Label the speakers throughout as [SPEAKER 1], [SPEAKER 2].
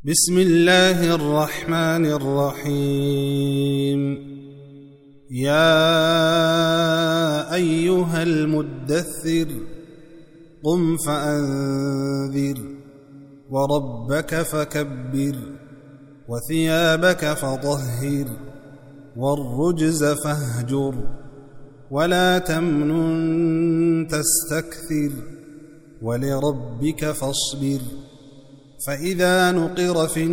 [SPEAKER 1] بسم الله الرحمن الرحيم. يا أيها المدثر قم فأنذر وربك فكبر وثيابك فطهر والرجز فاهجر ولا تمنن تستكثر ولربك فاصبر. فإذا نقر في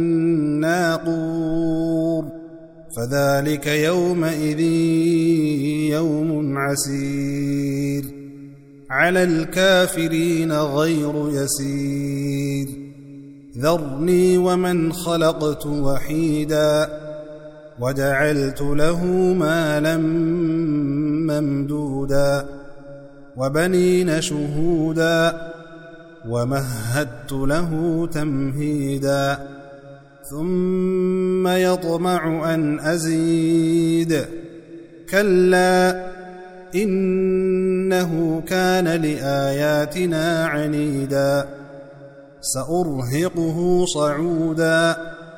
[SPEAKER 1] الناقور فذلك يومئذ يوم عسير على الكافرين غير يسير. ذرني ومن خلقت وحيدا وجعلت له مالا ممدودا وبنين شهودا ومهدت له تمهيدا ثم يطمع أن أزيد كلا إنه كان لآياتنا عنيدا سأرهقه صعودا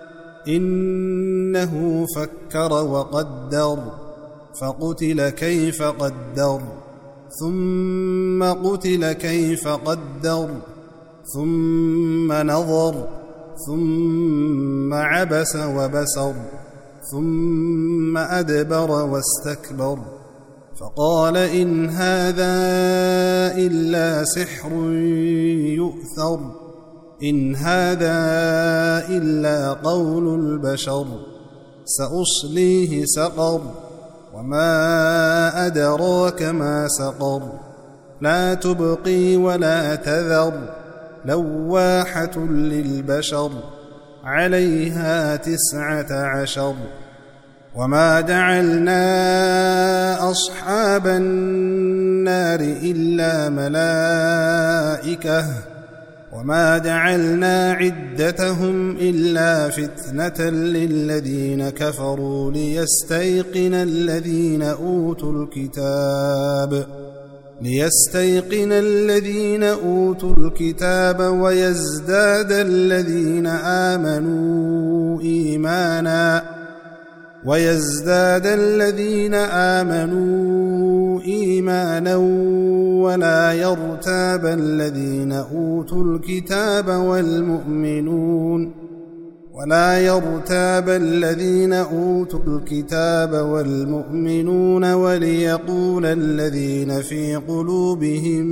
[SPEAKER 1] إنه فكر وقدر فقتل كيف قدر ثم قتل كيف قدر ثم نظر ثم عبس وبسر ثم أدبر واستكبر فقال إن هذا إلا سحر يؤثر إن هذا إلا قول البشر سأصليه سقر وما أدراك ما سقر لا تبقي ولا تذر لواحة للبشر عليها 19. وما جعلنا أصحاب النار إلا ملائكة وما جعلنا عدتهم إلا فتنة للذين كفروا ليستيقن الذين أوتوا الكتاب ويزداد الذين آمنوا إيمانا ولا يرتاب الذين أوتوا الكتاب والمؤمنون وليقول الذين في قلوبهم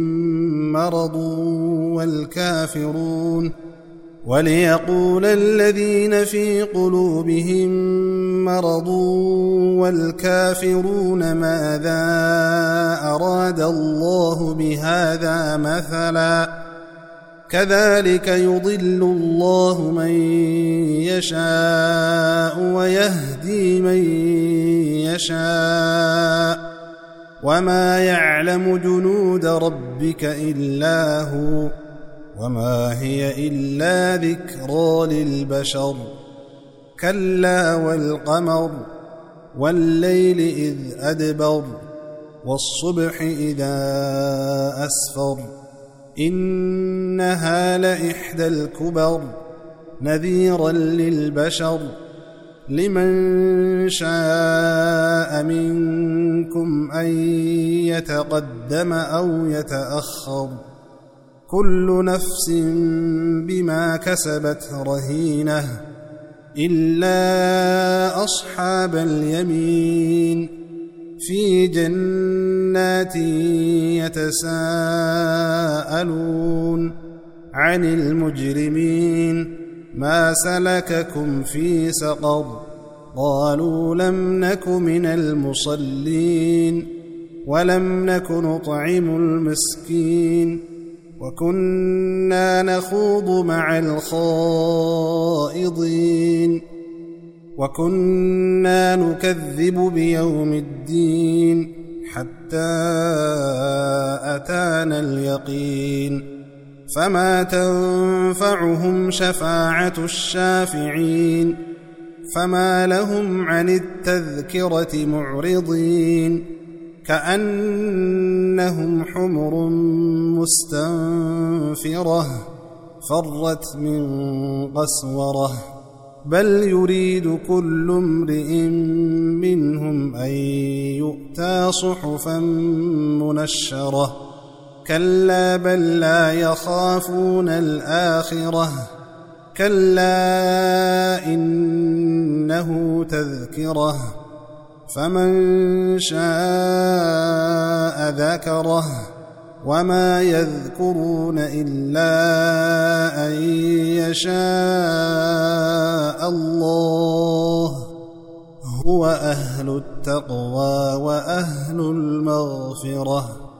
[SPEAKER 1] مرض والكافرون ماذا أراد الله بهذا مثلا كذلك يضل الله من يشاء ويهدي من يشاء وما يعلم جنود ربك إلا هو وما هي إلا ذكرى للبشر. كلا والقمر والليل إذ أدبر والصبح إذا أسفر إنها لإحدى الكبر نذيرا للبشر لمن شاء منكم أن يتقدم أو يتأخر كل نفس بما كسبت رهينة إلا أصحاب اليمين في جنات يتساءلون عن المجرمين ما سلككم في سقر قالوا لم نك من المصلين ولم نك نطعم المسكين وكنا نخوض مع الخائضين وكنا نكذب بيوم الدين حتى أتانا اليقين فما تنفعهم شفاعة الشافعين فما لهم عن التذكرة معرضين كأنهم حمر مستنفرة فرت من قسورة بل يريد كل امرئ منهم أن يؤتى صحفا منشرة كلا بل لا يخافون الآخرة كلا إنه تذكرة فمن شاء ذكره وما يذكرون إلا أن يشاء الله هو أهل التقوى وأهل المغفرة